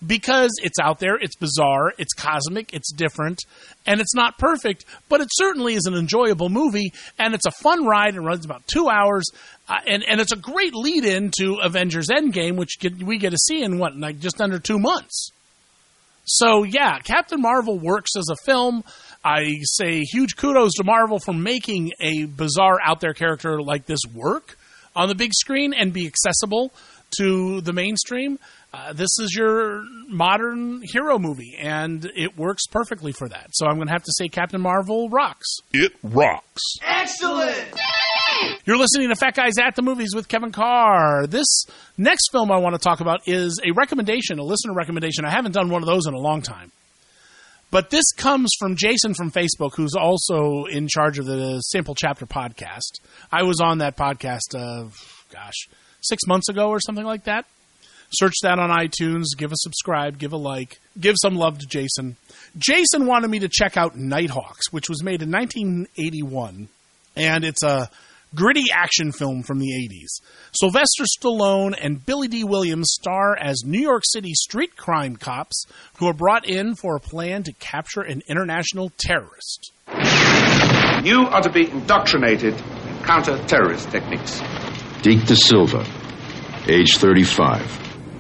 because it's out there, it's bizarre, it's cosmic, it's different, and it's not perfect, but it certainly is an enjoyable movie, and it's a fun ride. It runs about 2 hours, and it's a great lead-in to Avengers Endgame, which we get to see in, just under 2 months. So, yeah, Captain Marvel works as a film. I say huge kudos to Marvel for making a bizarre, out-there character like this work on the big screen and be accessible to the mainstream. This is your modern hero movie, and it works perfectly for that. So I'm going to have to say Captain Marvel rocks. It rocks. Excellent! You're listening to Fat Guys at the Movies with Kevin Carr. This next film I want to talk about is a recommendation, a listener recommendation. I haven't done one of those in a long time. But this comes from Jason from Facebook, who's also in charge of the Sample Chapter podcast. I was on that podcast, 6 months ago or something like that. Search that on iTunes, give a subscribe, give a like, give some love to Jason. Jason wanted me to check out Nighthawks, which was made in 1981, and it's a gritty action film from the 80s. Sylvester Stallone and Billy D. Williams star as New York City street crime cops who are brought in for a plan to capture an international terrorist. You are to be indoctrinated in counter-terrorist techniques. Deke Da Silva, age 35.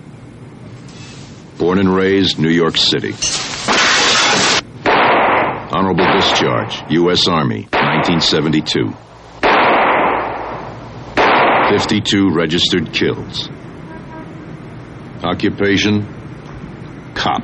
Born and raised New York City. Honorable discharge, U.S. Army, 1972. 52 registered kills. Occupation, cop.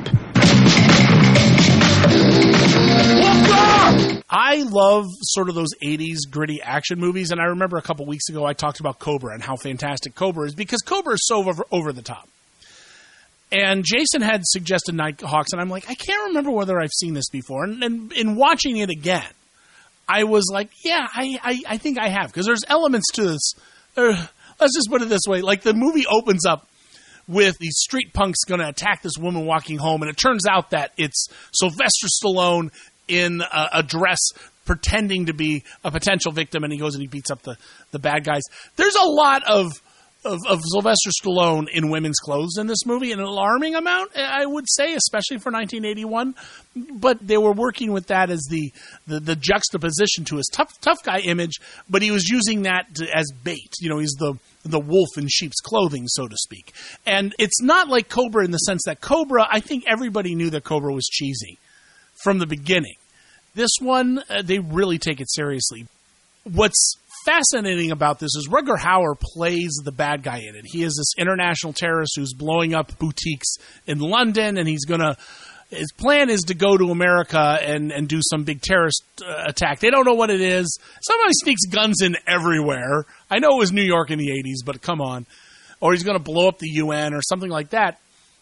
I love sort of those 80s gritty action movies, and I remember a couple weeks ago I talked about Cobra and how fantastic Cobra is, because Cobra is so over the top. And Jason had suggested Nighthawks, and I'm like, I can't remember whether I've seen this before. And in watching it again, I was like, yeah, I think I have, because there's elements to this. Let's just put it this way. Like, the movie opens up with these street punks going to attack this woman walking home, and it turns out that it's Sylvester Stallone in a dress pretending to be a potential victim, and he goes and he beats up the bad guys. There's a lot of Sylvester Stallone in women's clothes in this movie, an alarming amount, I would say, especially for 1981. But they were working with that as the juxtaposition to his tough guy image, but he was using that as bait. You know, he's the wolf in sheep's clothing, so to speak. And it's not like Cobra in the sense that Cobra, I think everybody knew that Cobra was cheesy from the beginning. This one, they really take it seriously. What's fascinating about this is Rutger Hauer plays the bad guy in it. He is this international terrorist who's blowing up boutiques in London, and his plan is to go to America and do some big terrorist attack. They don't know what it is. Somebody sneaks guns in everywhere. I know it was New York in the 80s, but come on. Or he's going to blow up the UN or something like that.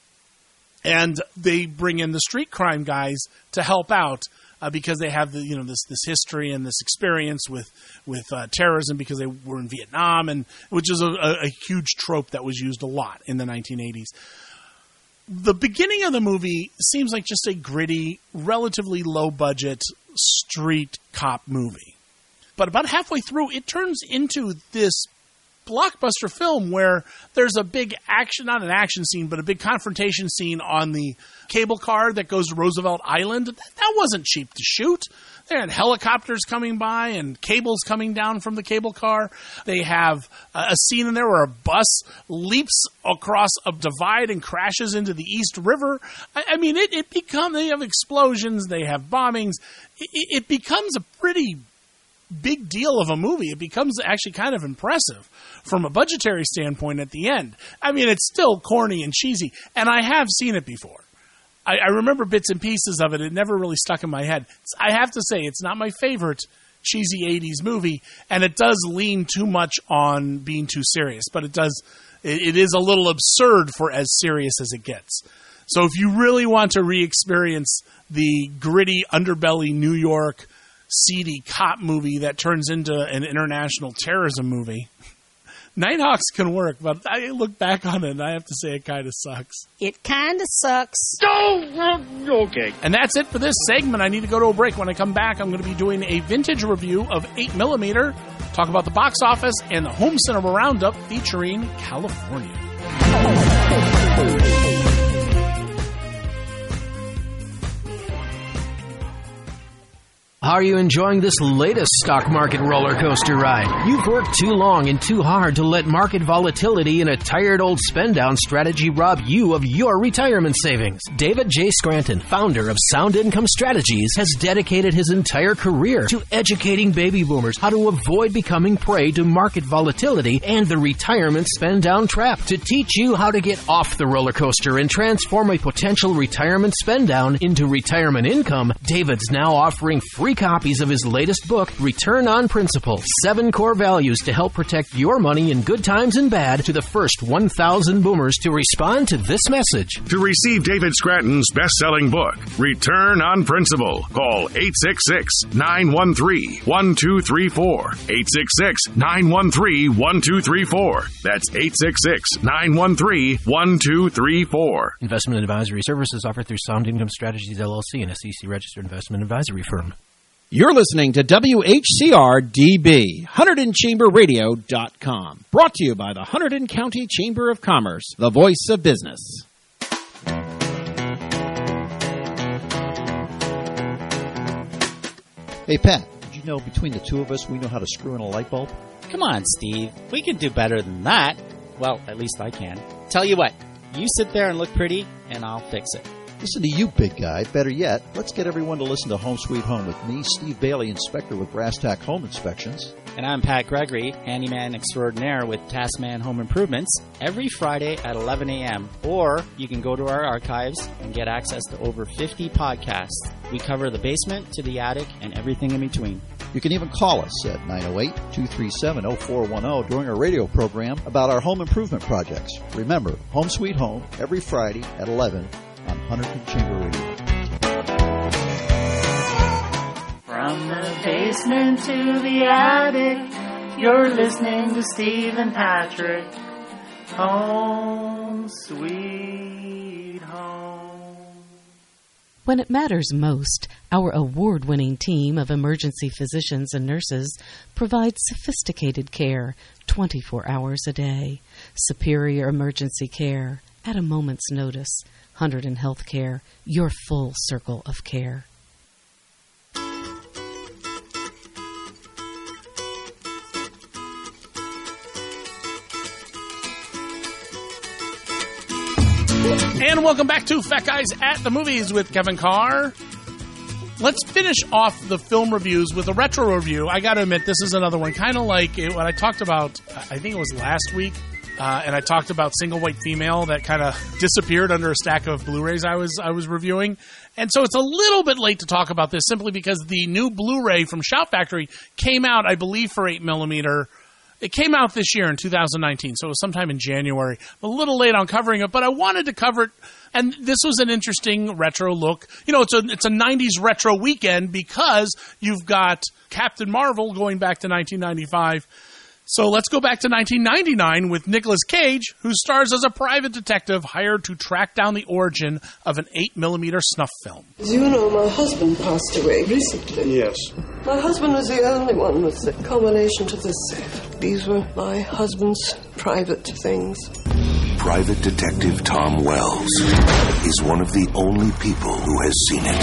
And they bring in the street crime guys to help out. Because they have this history and this experience with terrorism, because they were in Vietnam, and which is a huge trope that was used a lot in the 1980s. The beginning of the movie seems like just a gritty, relatively low budget street cop movie, but about halfway through, it turns into this blockbuster film where there's a big not an action scene, but a big confrontation scene on the cable car that goes to Roosevelt Island. That wasn't cheap to shoot. They had helicopters coming by and cables coming down from the cable car. They have a scene in there where a bus leaps across a divide and crashes into the East River. I mean, they have explosions, they have bombings. It becomes a pretty big deal of a movie. It becomes actually kind of impressive from a budgetary standpoint at the end. I mean, it's still corny and cheesy, and I have seen it before. I remember bits and pieces of it. It never really stuck in my head. I have to say, it's not my favorite cheesy 80s movie, and it does lean too much on being too serious, but it is a little absurd for as serious as it gets. So if you really want to re-experience the gritty underbelly New York seedy cop movie that turns into an international terrorism movie, Nighthawks can work, but I look back on it and I have to say it kind of sucks. It kind of sucks. Okay. And that's it for this segment. I need to go to a break. When I come back, I'm going to be doing a vintage review of 8mm, talk about the box office, and the home cinema roundup featuring California. Are you enjoying this latest stock market roller coaster ride? You've worked too long and too hard to let market volatility and a tired old spend-down strategy rob you of your retirement savings. David J. Scranton, founder of Sound Income Strategies, has dedicated his entire career to educating baby boomers how to avoid becoming prey to market volatility and the retirement spend-down trap. To teach you how to get off the roller coaster and transform a potential retirement spend-down into retirement income, David's now offering free copies of his latest book, Return on Principle, 7 core values to help protect your money in good times and bad, to the first 1,000 boomers to respond to this message. To receive David Scranton's best-selling book, Return on Principle, call 866-913-1234. 866-913-1234. That's 866-913-1234. Investment advisory services offered through Sound Income Strategies, LLC, an SEC-registered investment advisory firm. You're listening to WHCR-DB, HunterdonChamberRadio.com. Brought to you by the Hunterdon County Chamber of Commerce, the voice of business. Hey, Pat, did you know between the two of us, we know how to screw in a light bulb? Come on, Steve. We can do better than that. Well, at least I can. Tell you what, you sit there and look pretty, and I'll fix it. Listen to you, big guy. Better yet, let's get everyone to listen to Home Sweet Home with me, Steve Bailey, inspector with Brass Tack Home Inspections. And I'm Pat Gregory, handyman extraordinaire with Taskman Home Improvements, every Friday at 11 a.m. Or you can go to our archives and get access to over 50 podcasts. We cover the basement to the attic and everything in between. You can even call us at 908-237-0410 during our radio program about our home improvement projects. Remember, Home Sweet Home, every Friday at 11 on Hunterdon Chamber Radio. From the basement to the attic, you're listening to Steve and Patrick. Home Sweet Home. When it matters most, our award-winning team of emergency physicians and nurses provides sophisticated care 24 hours a day. Superior emergency care at a moment's notice. Hunterdon Healthcare, your full circle of care. And welcome back to Fat Guys at the Movies with Kevin Carr. Let's finish off the film reviews with a retro review. I got to admit, this is another one, kind of like what I talked about, I think it was last week. And I talked about Single White Female that kind of disappeared under a stack of Blu-rays I was reviewing. And so it's a little bit late to talk about this simply because the new Blu-ray from Shout Factory came out, I believe, for 8mm. It came out this year in 2019, so it was sometime in January. I'm a little late on covering it, but I wanted to cover it. And this was an interesting retro look. You know, it's a 90s retro weekend because you've got Captain Marvel going back to 1995. So let's go back to 1999 with Nicolas Cage, who stars as a private detective hired to track down the origin of an 8mm snuff film. As you know, my husband passed away recently. Yes. My husband was the only one with the combination to the safe. These were my husband's private things. Private Detective Tom Wells is one of the only people who has seen it.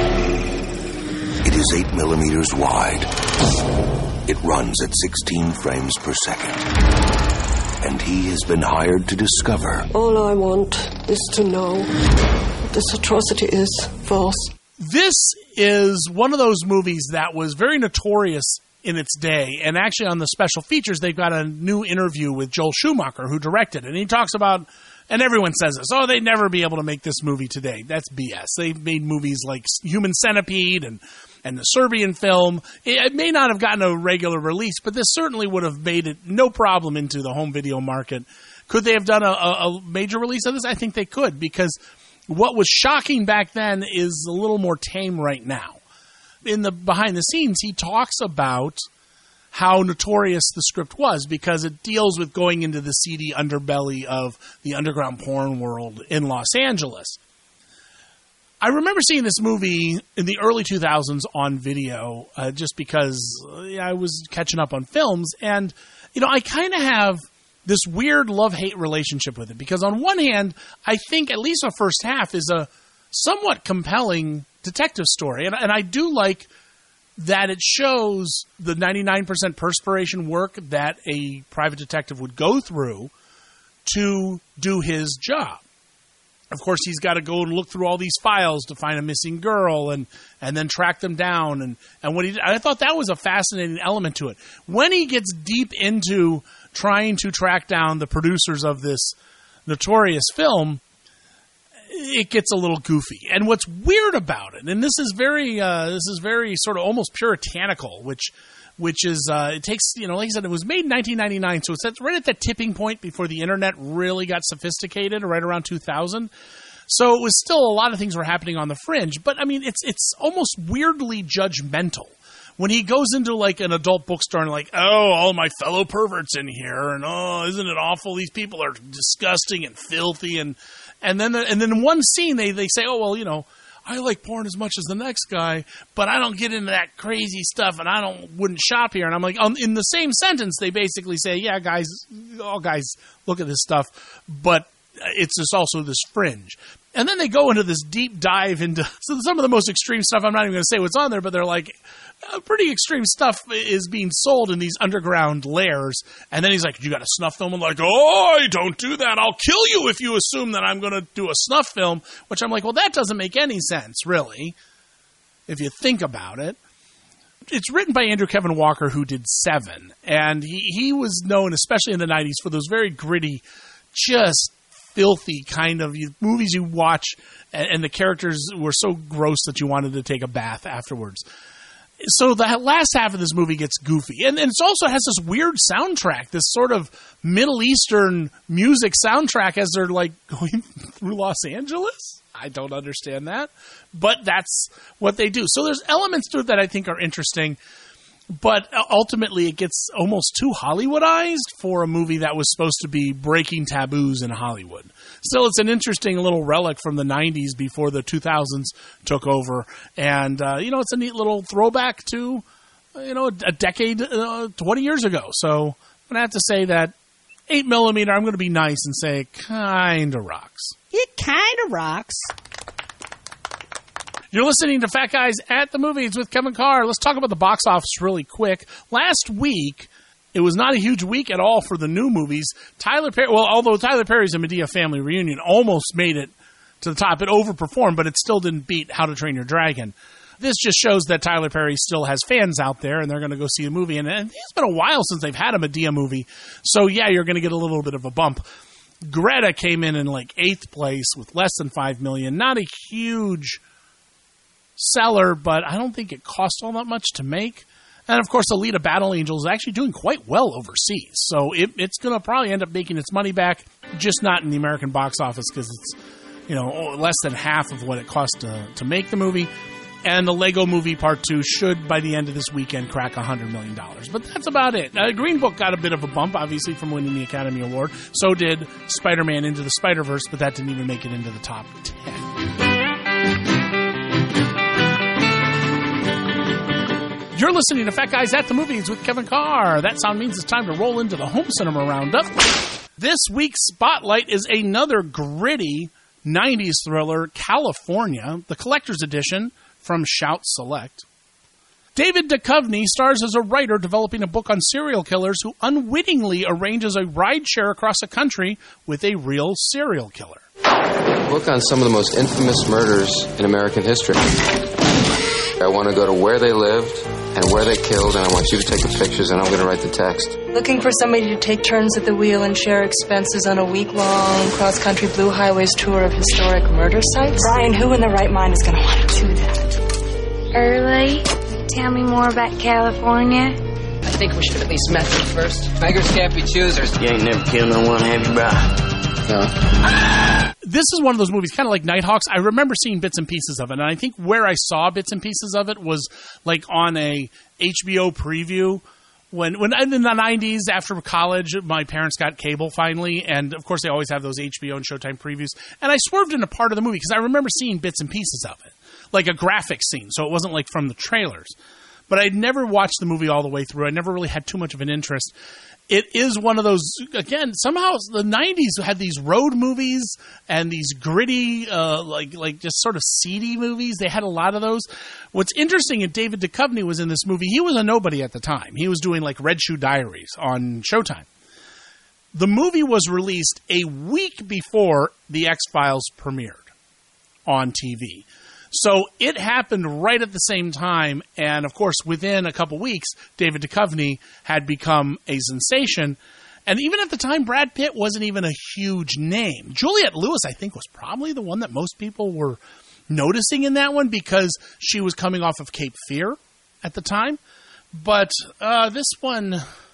It is 8mm wide. It runs at 16 frames per second. And he has been hired to discover. All I want is to know that this atrocity is false. This is one of those movies that was very notorious in its day. And actually on the special features, they've got a new interview with Joel Schumacher, who directed it. And he talks about, and everyone says this, oh, they'd never be able to make this movie today. That's BS. They've made movies like Human Centipede and the Serbian film. It may not have gotten a regular release, but this certainly would have made it no problem into the home video market. Could they have done a major release of this? I think they could, because what was shocking back then is a little more tame right now. In the behind the scenes, he talks about how notorious the script was because it deals with going into the seedy underbelly of the underground porn world in Los Angeles. I remember seeing this movie in the early 2000s on video just because I was catching up on films. And, you know, I kind of have this weird love-hate relationship with it because on one hand, I think at least the first half is a somewhat compelling detective story. And I do like that it shows the 99% perspiration work that a private detective would go through to do his job. Of course, he's got to go and look through all these files to find a missing girl and then track them down. And what he did, I thought that was a fascinating element to it. When he gets deep into trying to track down the producers of this notorious film, it gets a little goofy. And what's weird about it, and this is very sort of almost puritanical, which is, it takes, like I said, it was made in 1999, so it's right at that tipping point before the internet really got sophisticated, right around 2000. So it was still a lot of things were happening on the fringe, but I mean, it's almost weirdly judgmental. When he goes into like an adult bookstore and like, oh, all my fellow perverts in here, and oh, isn't it awful? These people are disgusting and filthy, and then in one scene they say, oh, well, I like porn as much as the next guy, but I don't get into that crazy stuff, and I wouldn't shop here. And I'm like, in the same sentence, they basically say, yeah, guys, look at this stuff, but it's just also this fringe. And then they go into this deep dive into some of the most extreme stuff. I'm not even going to say what's on there, but they're like, pretty extreme stuff is being sold in these underground lairs. And then he's like, you got a snuff film? I'm like, oh, don't do that. I'll kill you if you assume that I'm going to do a snuff film, which I'm like, well, that doesn't make any sense, really, if you think about it. It's written by Andrew Kevin Walker, who did Seven. And he was known, especially in the 90s, for those very gritty, just filthy kind of movies you watch, and the characters were so gross that you wanted to take a bath afterwards. So the last half of this movie gets goofy. And it also has this weird soundtrack, this sort of Middle Eastern music soundtrack as they're like going through Los Angeles. I don't understand that, but that's what they do. So there's elements to it that I think are interesting, but ultimately it gets almost too Hollywoodized for a movie that was supposed to be breaking taboos in Hollywood. Still, it's an interesting little relic from the 90s before the 2000s took over. And, it's a neat little throwback to, a decade, 20 years ago. So I'm going to have to say that 8mm, I'm going to be nice and say it kind of rocks. It kind of rocks. You're listening to Fat Guys at the Movies with Kevin Carr. Let's talk about the box office really quick. Last week, it was not a huge week at all for the new movies. Although Tyler Perry's A Madea Family Reunion almost made it to the top. It overperformed, but it still didn't beat How to Train Your Dragon. This just shows that Tyler Perry still has fans out there, and they're going to go see a movie. And it's been a while since they've had a Madea movie. So, yeah, you're going to get a little bit of a bump. Greta came in like 8th place with less than $5 million. Not a huge seller, but I don't think it cost all that much to make. And, of course, Alita Battle Angel is actually doing quite well overseas. So it's going to probably end up making its money back, just not in the American box office because it's, less than half of what it cost to make the movie. And the Lego Movie Part 2 should, by the end of this weekend, crack $100 million. But that's about it. Green Book got a bit of a bump, obviously, from winning the Academy Award. So did Spider-Man Into the Spider-Verse, but that didn't even make it into the top 10. You're listening to Fat Guys at the Movies with Kevin Carr. That sound means it's time to roll into the Home Cinema Roundup. This week's Spotlight is another gritty 90s thriller, California, the collector's edition from Shout Select. David Duchovny stars as a writer developing a book on serial killers who unwittingly arranges a rideshare across the country with a real serial killer. A book on some of the most infamous murders in American history. I want to go to where they lived and where they killed, and I want you to take the pictures, and I'm going to write the text. Looking for somebody to take turns at the wheel and share expenses on a week-long cross-country Blue Highways tour of historic murder sites? Brian, who in their right mind is going to want to do that? Early, tell me more about California. I think we should at least met them first. Beggars can't be choosers. You ain't never killed no one, have you, bro? No. This is one of those movies, kind of like Nighthawks. I remember seeing bits and pieces of it, and I think where I saw bits and pieces of it was like on a HBO preview. When in the 90s, after college, my parents got cable finally, and of course they always have those HBO and Showtime previews. And I swerved into part of the movie because I remember seeing bits and pieces of it, like a graphic scene, so it wasn't like from the trailers. But I'd never watched the movie all the way through. I never really had too much of an interest. it is one of those, again, somehow the 90s had these road movies and these gritty, like just sort of seedy movies. They had a lot of those. What's interesting, and David Duchovny was in this movie. He was a nobody at the time. He was doing like Red Shoe Diaries on Showtime. The movie was released a week before The X-Files premiered on TV. So it happened right at the same time, and of course, within a couple weeks, David Duchovny had become a sensation. And even at the time, Brad Pitt wasn't even a huge name. Juliette Lewis, I think, was probably the one that most people were noticing in that one because she was coming off of Cape Fear at the time. But this one,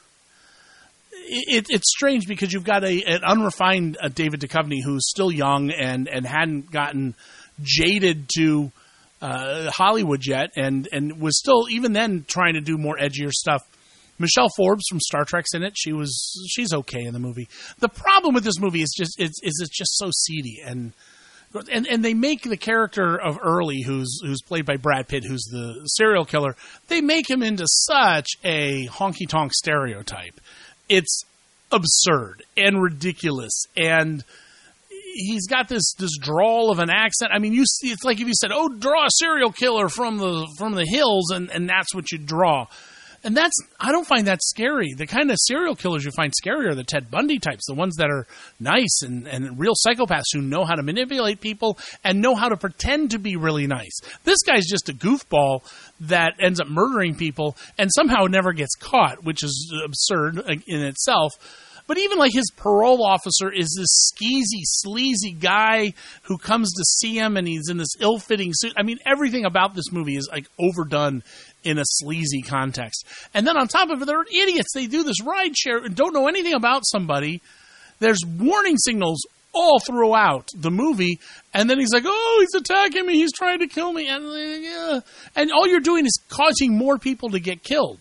it's strange because you've got an unrefined David Duchovny who's still young and hadn't gotten jaded to Hollywood yet, and was still even then trying to do more edgier stuff. Michelle Forbes from Star Trek's in it. She's okay in the movie. The problem with this movie is it's just so seedy, and they make the character of Early, who's played by Brad Pitt, who's the serial killer, they make him into such a honky tonk stereotype. It's absurd and ridiculous, and he's got this drawl of an accent. I mean, you see, it's like if you said, "Oh, draw a serial killer from the hills," and that's what you draw. And I don't find that scary. The kind of serial killers you find scary are the Ted Bundy types, the ones that are nice and real psychopaths who know how to manipulate people and know how to pretend to be really nice. This guy's just a goofball that ends up murdering people and somehow never gets caught, which is absurd in itself. But even like his parole officer is this skeezy, sleazy guy who comes to see him, and he's in this ill-fitting suit. I mean, everything about this movie is like overdone in a sleazy context. And then on top of it, they're idiots. They do this ride share and don't know anything about somebody. There's warning signals all throughout the movie, and then he's like, "Oh, he's attacking me. He's trying to kill me," and all you're doing is causing more people to get killed.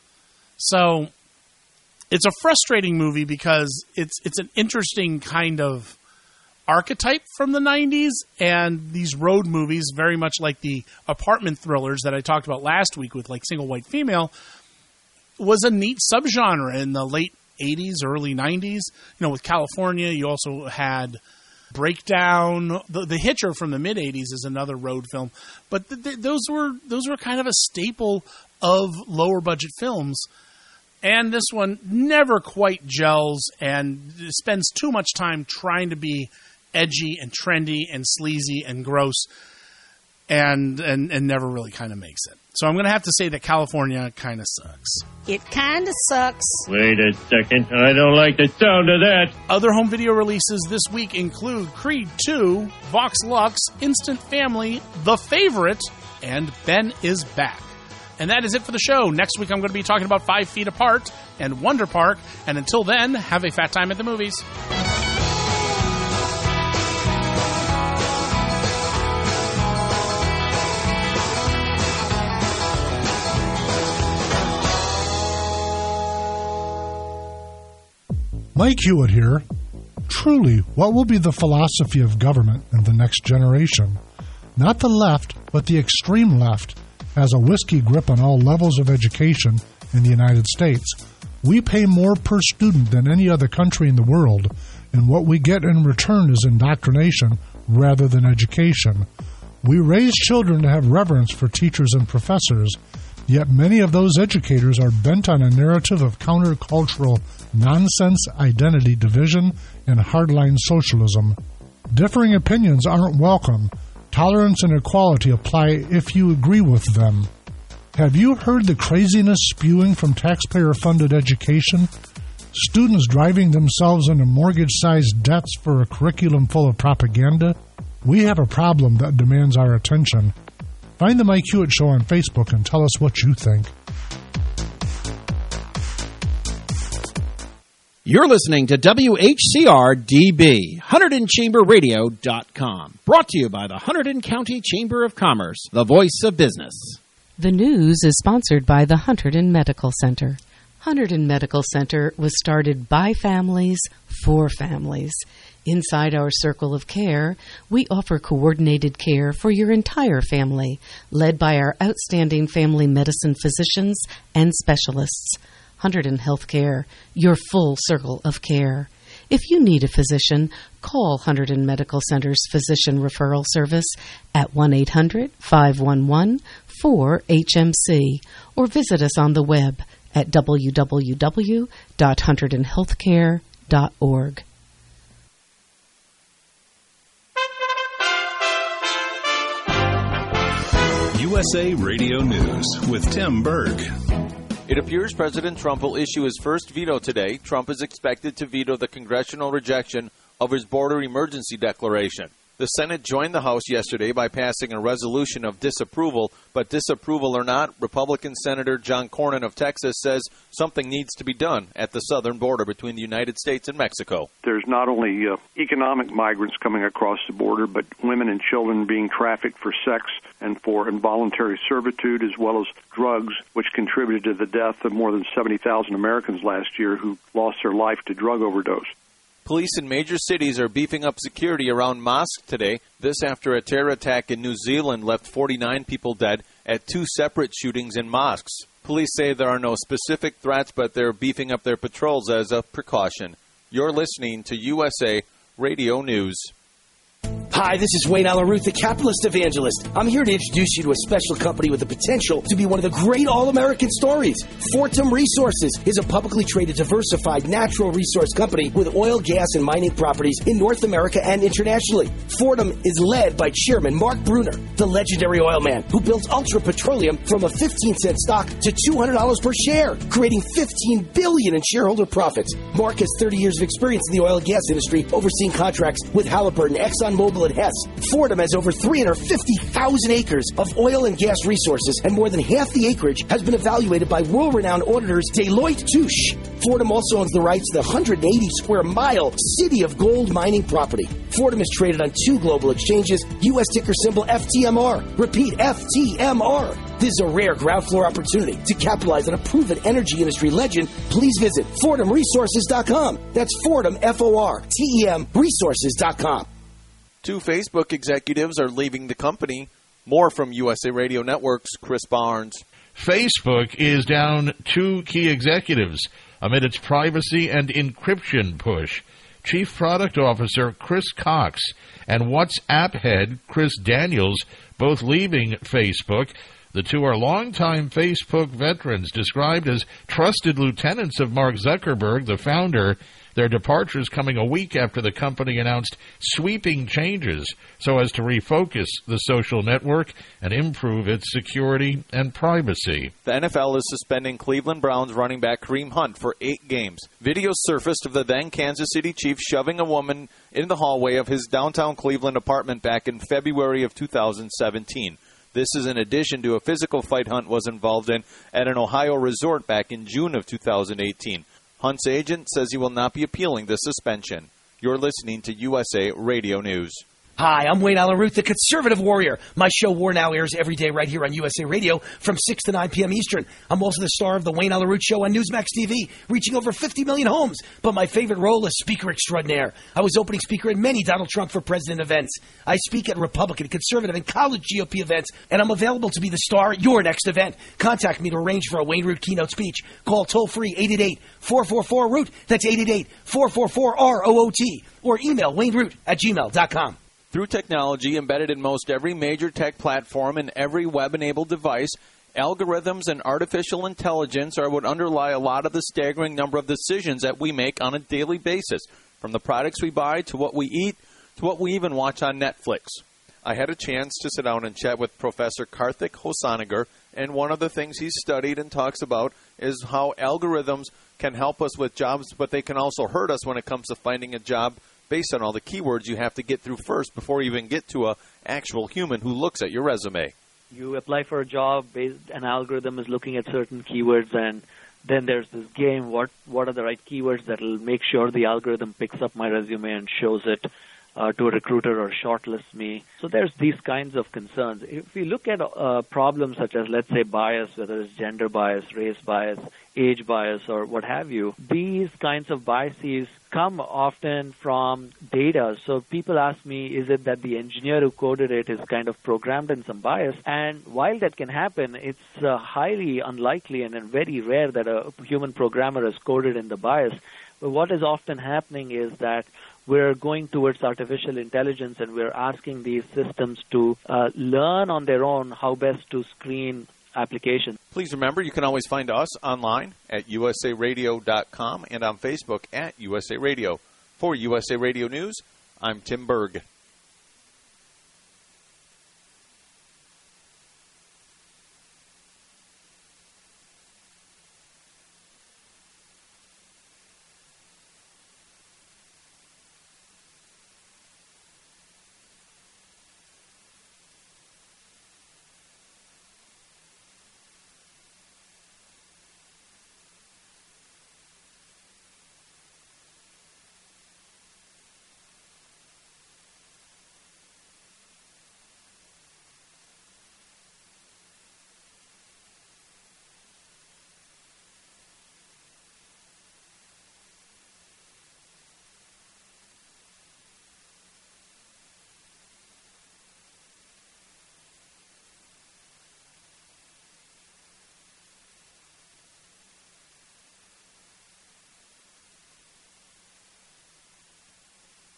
So it's a frustrating movie because it's an interesting kind of archetype from the 90s, and these road movies, very much like the apartment thrillers that I talked about last week with like Single White Female, was a neat subgenre in the late 80s, early 90s. You know, with California, you also had Breakdown. The Hitcher from the mid-80s is another road film, but those were kind of a staple of lower budget films. And this one never quite gels and spends too much time trying to be edgy and trendy and sleazy and gross, and never really kind of makes it. So I'm going to have to say that California kind of sucks. It kind of sucks. Wait a second. I don't like the sound of that. Other home video releases this week include Creed 2, Vox Lux, Instant Family, The Favorite, and Ben is Back. And that is it for the show. Next week I'm going to be talking about 5 Feet Apart and Wonder Park. And until then, have a fat time at the movies. Mike Hewitt here. Truly, what will be the philosophy of government in the next generation? Not the left, but the extreme left has a whiskey grip on all levels of education in the United States. We pay more per student than any other country in the world, and what we get in return is indoctrination rather than education. We raise children to have reverence for teachers and professors, yet many of those educators are bent on a narrative of countercultural nonsense, identity division, and hardline socialism. Differing opinions aren't welcome. Tolerance and equality apply if you agree with them. Have you heard the craziness spewing from taxpayer-funded education? Students driving themselves into mortgage-sized debts for a curriculum full of propaganda? We have a problem that demands our attention. Find the Mike Hewitt Show on Facebook and tell us what you think. You're listening to WHCR-DB, HunterdonChamberRadio.com. Brought to you by the Hunterdon County Chamber of Commerce, the voice of business. The news is sponsored by the Hunterdon Medical Center. Hunterdon Medical Center was started by families for families. Inside our circle of care, we offer coordinated care for your entire family, led by our outstanding family medicine physicians and specialists. Hunterdon Healthcare, your full circle of care. If you need a physician, call Hunterdon Medical Center's Physician Referral Service at 1-800-511-4HMC or visit us on the web at www.hunterdonhealthcare.org. USA Radio News with Tim Berg. It appears President Trump will issue his first veto today. Trump is expected to veto the congressional rejection of his border emergency declaration. The Senate joined the House yesterday by passing a resolution of disapproval, but disapproval or not, Republican Senator John Cornyn of Texas says something needs to be done at the southern border between the United States and Mexico. There's not only economic migrants coming across the border, but women and children being trafficked for sex and for involuntary servitude, as well as drugs, which contributed to the death of more than 70,000 Americans last year who lost their life to drug overdose. Police in major cities are beefing up security around mosques today. This after a terror attack in New Zealand left 49 people dead at two separate shootings in mosques. Police say there are no specific threats, but they're beefing up their patrols as a precaution. You're listening to USA Radio News. Hi, this is Wayne Alaruth, the capitalist evangelist. I'm here to introduce you to a special company with the potential to be one of the great all-American stories. Fortum Resources is a publicly traded, diversified natural resource company with oil, gas, and mining properties in North America and internationally. Fortum is led by Chairman Mark Bruner, the legendary oil man who built Ultra Petroleum from a 15-cent stock to $200 per share, creating $15 billion in shareholder profits. Mark has 30 years of experience in the oil and gas industry, overseeing contracts with Halliburton, ExxonMobil, and Hess. Fortum has over 350,000 acres of oil and gas resources, and more than half the acreage has been evaluated by world-renowned auditors Deloitte Touche. Fortum also owns the rights to the 180-square-mile City of Gold mining property. Fortum is traded on two global exchanges, U.S. ticker symbol FTMR. Repeat, FTMR. This is a rare ground floor opportunity to capitalize on a proven energy industry legend. Please visit FortumResources.com. That's Fortum, F-O-R-T-E-M, resources.com. Two Facebook executives are leaving the company. More from USA Radio Network's Chris Barnes. Facebook is down two key executives amid its privacy and encryption push. Chief Product Officer Chris Cox and WhatsApp head Chris Daniels both leaving Facebook. The two are longtime Facebook veterans described as trusted lieutenants of Mark Zuckerberg, the founder. Their departures coming a week after the company announced sweeping changes so as to refocus the social network and improve its security and privacy. The NFL is suspending Cleveland Browns running back Kareem Hunt for 8 games. Videos surfaced of the then Kansas City Chief shoving a woman in the hallway of his downtown Cleveland apartment back in February of 2017. This is in addition to a physical fight Hunt was involved in at an Ohio resort back in June of 2018. Hunt's agent says he will not be appealing the suspension. You're listening to USA Radio News. Hi, I'm Wayne Alaruth, the conservative warrior. My show War Now airs every day right here on USA Radio from 6 to 9 p.m. Eastern. I'm also the star of the Wayne Alaruth Show on Newsmax TV, reaching over 50 million homes. But my favorite role is Speaker Extraordinaire. I was opening speaker at many Donald Trump for President events. I speak at Republican, conservative, and college GOP events, and I'm available to be the star at your next event. Contact me to arrange for a Wayne Root keynote speech. Call toll-free 888-444-ROOT. That's 888-444-ROOT. Or email wayneroot@gmail.com. Through technology embedded in most every major tech platform and every web-enabled device, algorithms and artificial intelligence are what underlie a lot of the staggering number of decisions that we make on a daily basis, from the products we buy to what we eat to what we even watch on Netflix. I had a chance to sit down and chat with Professor Karthik Hosanagar, and one of the things he's studied and talks about is how algorithms can help us with jobs, but they can also hurt us when it comes to finding a job based on all the keywords you have to get through first before you even get to an actual human who looks at your resume. You apply for a job, an algorithm is looking at certain keywords, and then there's this game, what are the right keywords that will make sure the algorithm picks up my resume and shows it to a recruiter or shortlist me. So there's these kinds of concerns. If we look at problems such as, let's say, bias, whether it's gender bias, race bias, age bias, or what have you, these kinds of biases come often from data. So people ask me, is it that the engineer who coded it is kind of programmed in some bias? And while that can happen, it's highly unlikely and very rare that a human programmer is coded in the bias. But what is often happening is that we're going towards artificial intelligence and we're asking these systems to learn on their own how best to screen applications. Please remember, you can always find us online at usaradio.com and on Facebook at USA Radio. For USA Radio News, I'm Tim Berg.